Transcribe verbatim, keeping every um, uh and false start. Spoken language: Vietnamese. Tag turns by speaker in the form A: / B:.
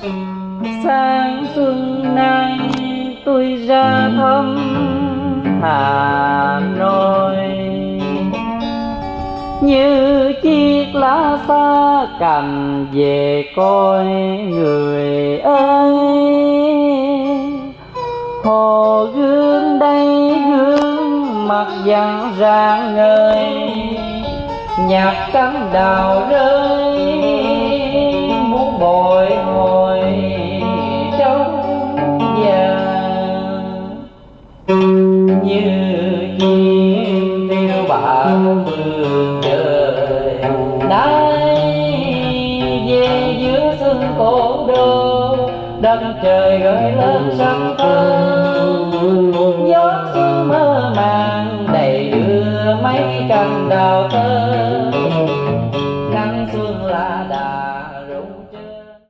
A: Sang xuân nay tôi ra thăm Hà Nội, như chiếc lá xa cành về coi người ơi. Hồ Gươm đây gương mặt vàng rạng ngời, nhạc cánh đào rơi muốn bồi hồi trong vàng. Như chim phiêu bạt phương trời, nay về giữa sương cổ đô, đất trời gợi lên sắc thơ. Gió sương mơ màng đầy đưa mấy cành đào thơ, nắng xuân lá đà rụng trên